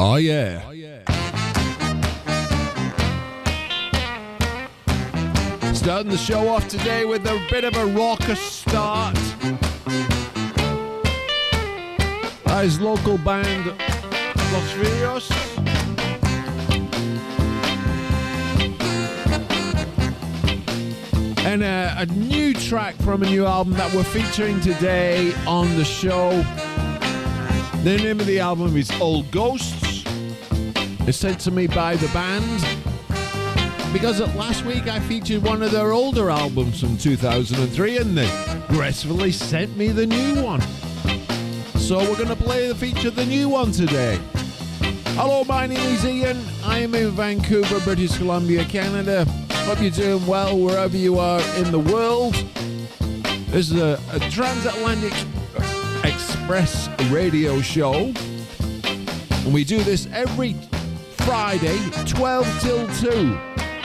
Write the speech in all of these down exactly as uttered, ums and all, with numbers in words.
Oh yeah. Oh yeah. Starting the show off today with a bit of a rocker start. His local band Los Furios. And a, a new track from a new album that we're featuring today on the show. The name of the album is Old Ghosts. It's sent to me by the band because last week I featured one of their older albums from two thousand three and they gracefully sent me the new one. So we're going to play the feature the new one today. Hello, my name is Ian. I am in Vancouver, British Columbia, Canada. Hope you're doing well wherever you are in the world. This is a, a transatlantic express radio show. And we do this every Friday, twelve till two.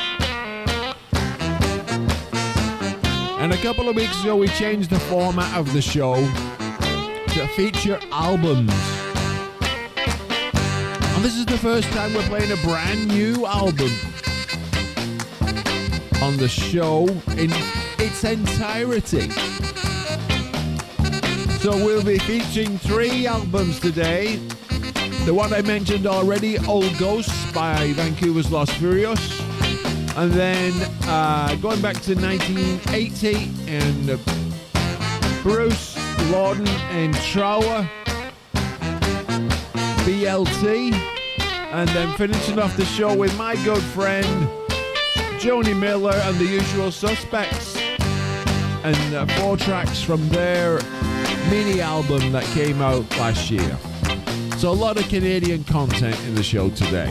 And a couple of weeks ago, we changed the format of the show to feature albums. And this is the first time we're playing a brand new album on the show in its entirety. So we'll be featuring three albums today. The one I mentioned already, Old Ghosts by Vancouver's Los Furios. And then uh, going back to nineteen eighty and uh, Bruce Lawton and Trower, B L T. And then finishing off the show with my good friend Joni Miller and the Usual Suspects, and uh, four tracks from their mini album that came out last year. So a lot of Canadian content in the show today.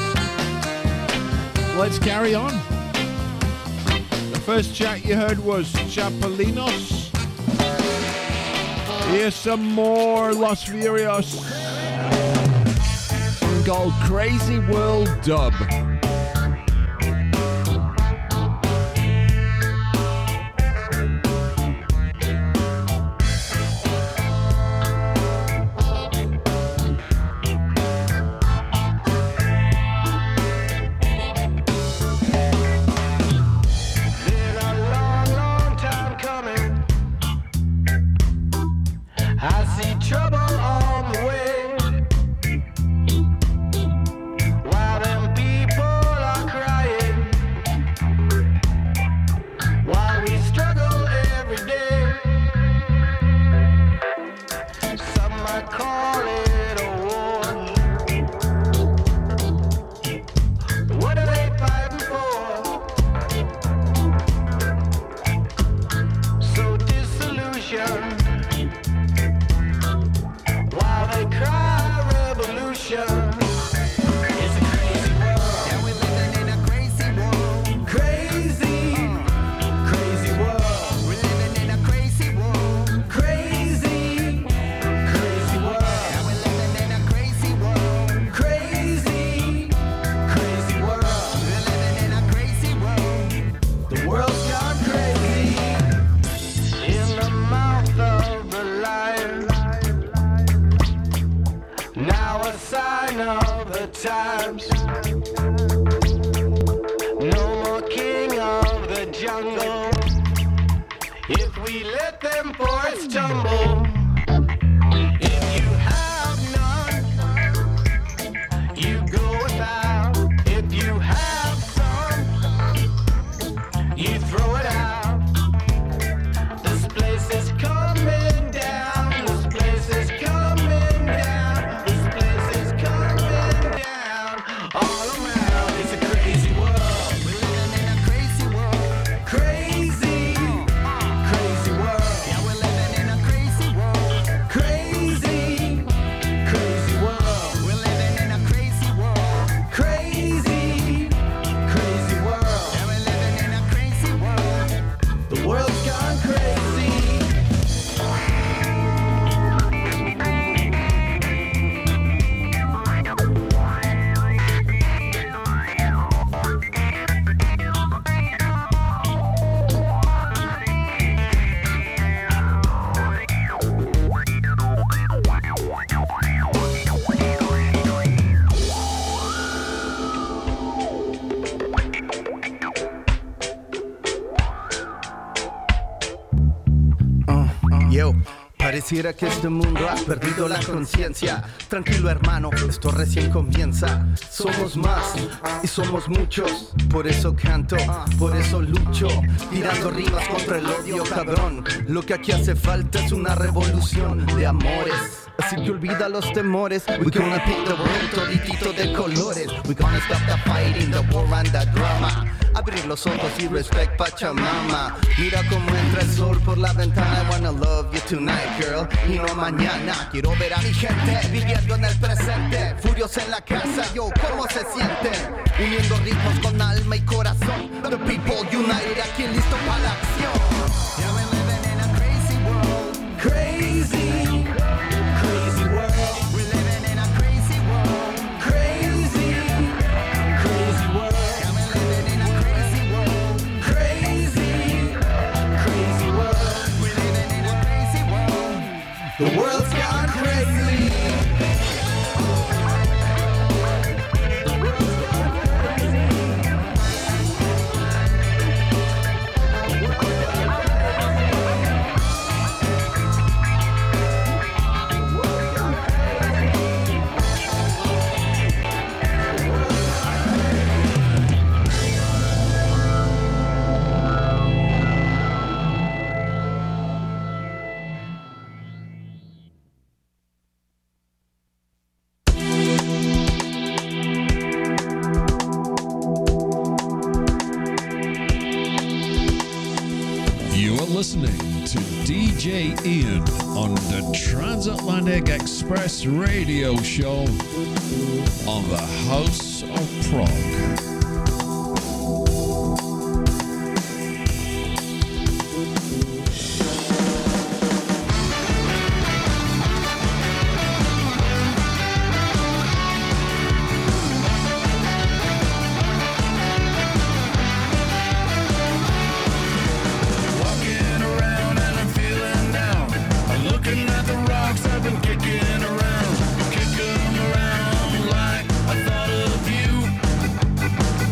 Let's carry on. The first track you heard was Chapelinos. Here's some more Los Furios called Crazy World Dub. Crazy, crazy world. Yeah, we're living in a crazy world. Pareciera que este mundo ha perdido la conciencia. Tranquilo hermano, esto recién comienza. Somos más y somos muchos. Por eso canto, por eso lucho, tirando rimas contra el odio cabrón. Lo que aquí hace falta es una revolución de amores. Así que olvida los temores. We gonna paint the world toditito de colores. We gonna stop the fighting, the war and the drama. Abrir los ojos y respect Pachamama. Mira cómo entra el sol por la ventana. I wanna love you tonight, girl, y no mañana. Quiero ver a mi gente viviendo en el presente. Furios en la casa, yo, ¿cómo se sienten? Uniendo ritmos con alma y corazón. The people united, aquí listo para la acción. Yeah, we're living in a crazy world. Crazy. The world's gone crazy. Listening to D J Ian on the Transatlantic Express radio show on the House of Prog. Kicking around like I thought of you.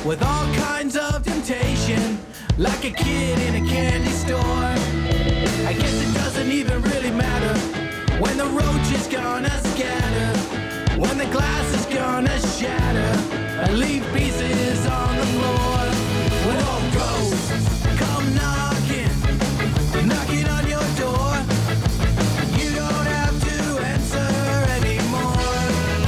with all kinds of temptation, like a kid in a candy store. I guess it doesn't even really matter when the roach is gonna scatter, when the glass is gonna shatter and leave pieces on the floor. When all ghosts come knocking, knocking on your door, you don't have to answer anymore.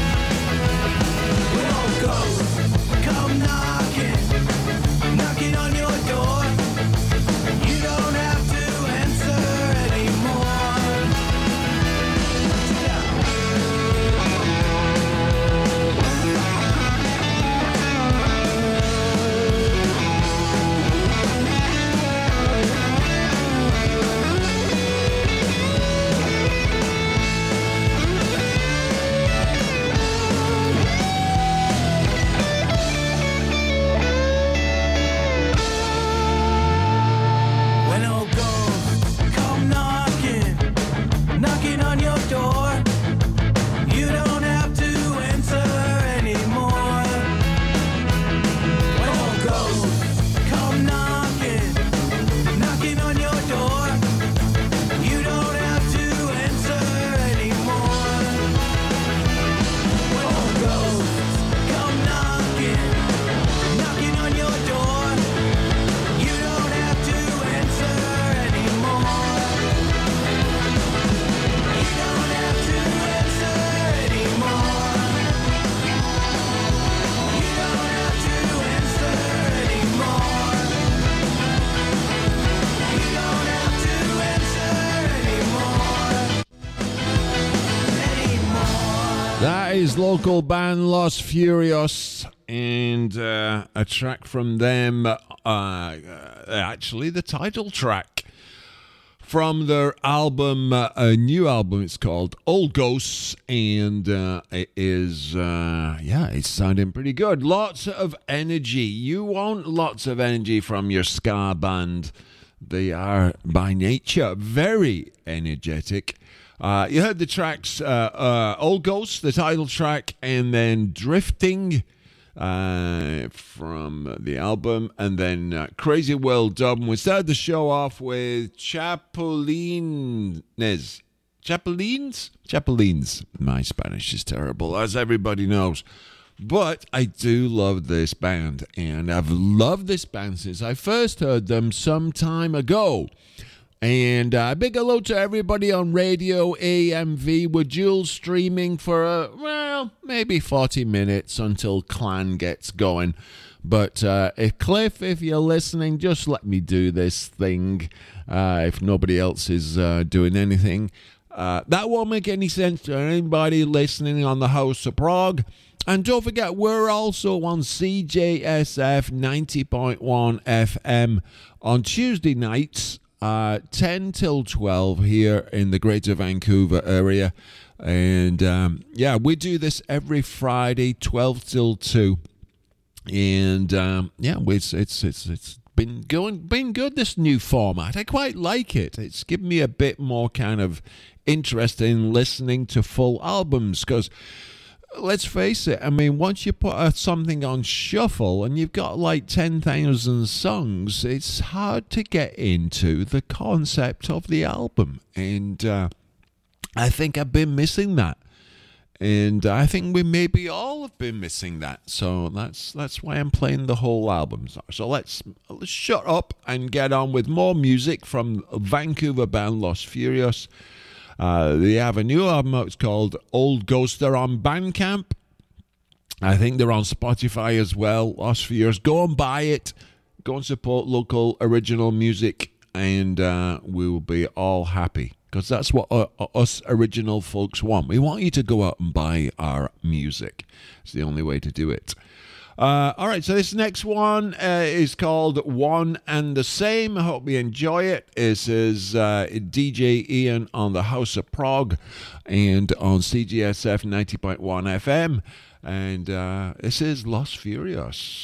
When all ghosts come knocking, knocking on your door, you don't have to answer anymore. Yeah. When old ghosts come knocking, knocking on your door, you don't have to answer anymore. When old ghosts come knocking, knocking on your door, you don't have to answer anymore. When old ghosts come knocking, knocking on your door, you don't have to answer anymore. You don't have to answer anymore. You don't have to answer anymore. You don't have to answer anymore. Anymore. That is local band Los Furios, and uh, a track from them, uh, uh, actually the title track from their album, uh, a new album. It's called Old Ghosts, and uh, it is, uh, yeah, it's sounding pretty good. Lots of energy. You want lots of energy from your ska band. They are, by nature, very energetic. Uh, you heard the tracks, uh, uh, Old Ghosts, the title track, and then Drifting uh, from the album, and then uh, Crazy World Dub. And we started the show off with Chapulines. Chapulines? Chapulines. My Spanish is terrible, as everybody knows. But I do love this band, and I've loved this band since I first heard them some time ago. And uh, big hello to everybody on Radio A M V. We're dual streaming for, uh, well, maybe forty minutes until Clan gets going. But uh, if Cliff, if you're listening, just let me do this thing uh, if nobody else is uh, doing anything. Uh, that won't make any sense to anybody listening on the House of Prog. And don't forget, we're also on C J S F ninety point one F M on Tuesday nights. Uh, ten till twelve here in the Greater Vancouver area. And um, yeah, we do this every Friday, twelve till two. And um, yeah, it's it's it's it's been going been good, this new format. I quite like it. It's given me a bit more kind of interest in listening to full albums, because let's face it, I mean, once you put uh, something on shuffle and you've got like ten thousand songs, it's hard to get into the concept of the album. And uh, I think I've been missing that. And I think we maybe all have been missing that. So that's that's why I'm playing the whole album. So let's, let's shut up and get on with more music from Vancouver band Los Furios. Uh, they have a new album out. It's called Old Ghost. They're on Bandcamp. I think they're on Spotify as well. Los Furios. Go and buy it. Go and support local original music, and uh, we will be all happy, because that's what uh, us original folks want. We want you to go out and buy our music. It's the only way to do it. Uh, all right, so this next one uh, is called One and the Same. I hope you enjoy it. This is uh, D J Ian on the House of Prog and on C G S F ninety point one F M. And uh, this is Los Furios.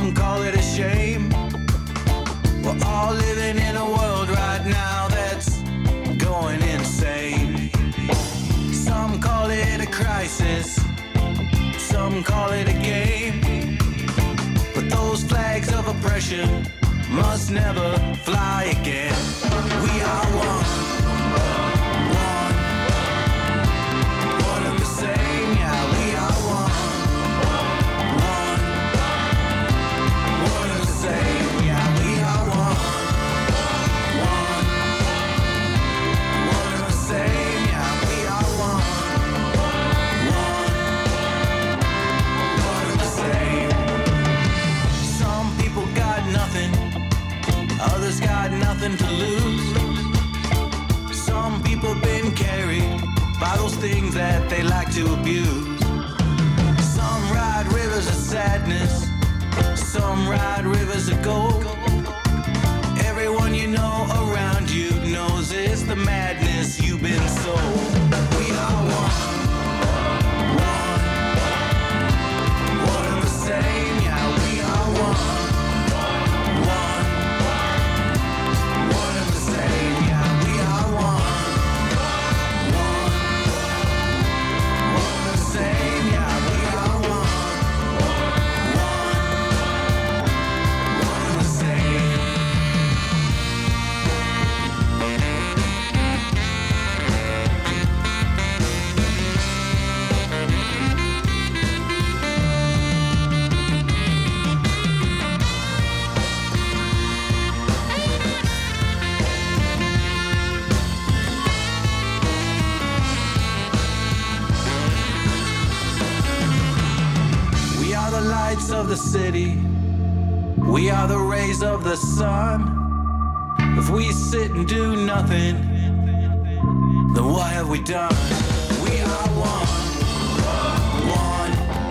Some call it a shame. We're all living in a world right now that's going insane. Some call it a crisis, some call it a game. But those flags of oppression must never fly again. We are one, one, one and the same. Yeah, we are one, one, one and the same. Yeah, we are one, one, one and the same. Yeah, we are one, one, one and the same. Some people got nothing, others got nothing to lose. Some people been carried by those things that they like to abuse. Some ride rivers of sadness, some ride rivers of gold. Everyone you know around you knows it's the madness you've been sold. We are one, one, one and the same. Yeah, we are one, one, one and the same. Yeah, we are one, one, one and the same. Yeah, we are one, one, one and the same. We are the lights of the city. We are the rays of the sun. If we sit and do nothing, then what have we done? We are one, one,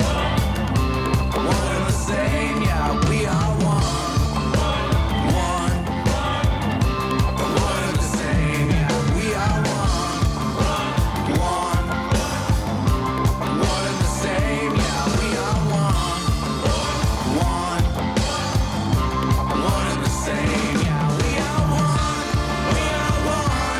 one and the same. Yeah, we are one, one, one and the same. Yeah, we are one, one, one and the same. Yeah, we are one, one, one and the same. Yeah, we are one, we are one,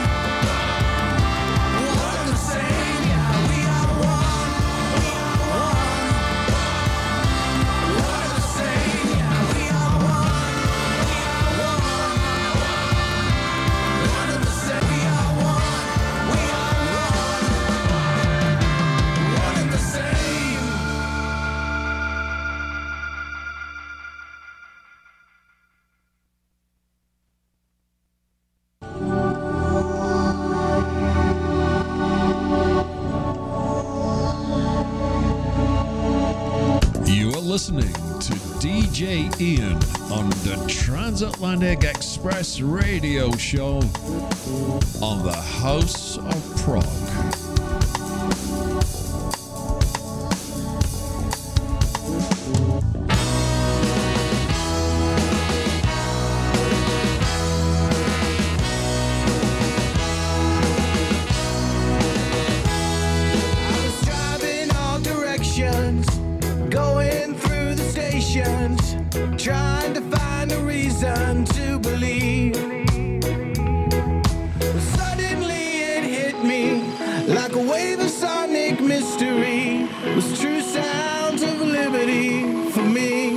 one and the same. Yeah, we are one, we are one, one and the same. Yeah, we are one, we are one, one and the same. We are one, we are one, one and the same. You are listening to D J Ian on the Transatlantic Express radio show on the House of Prog. I was driving all directions, going through the stations, trying to find a reason to believe. Suddenly it hit me like a wave of sonic mystery. It was true sounds of liberty for me.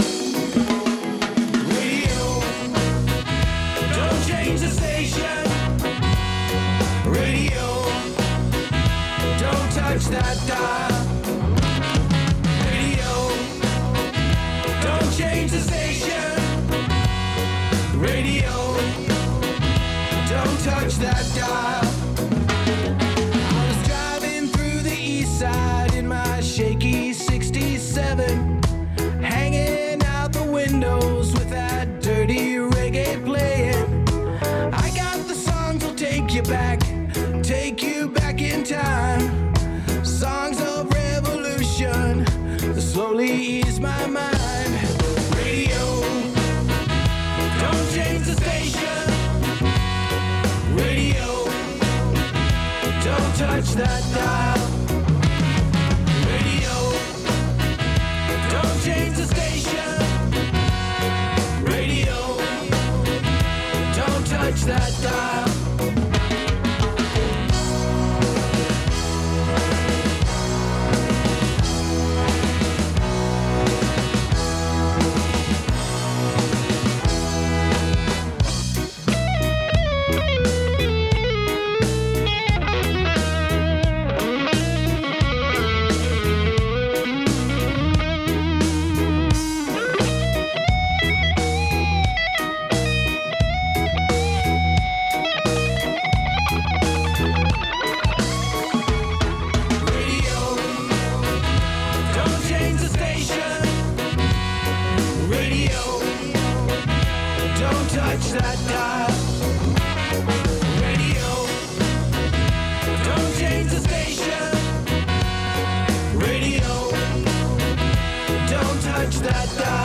Radio, don't change the station. Radio, don't touch that dial. Radio, don't change the station. Radio, don't touch that dial. I was driving through the east side in my shaky sixty-seven, hanging out the windows with that dirty reggae playing. I got the songs that'll take you back, take you back in time. Songs of revolution that slowly ease my mind. Radio, don't change the station. Radio, don't touch that dial. Radio, don't change the station. that dial. Radio, don't change the station. Radio, don't touch that dial.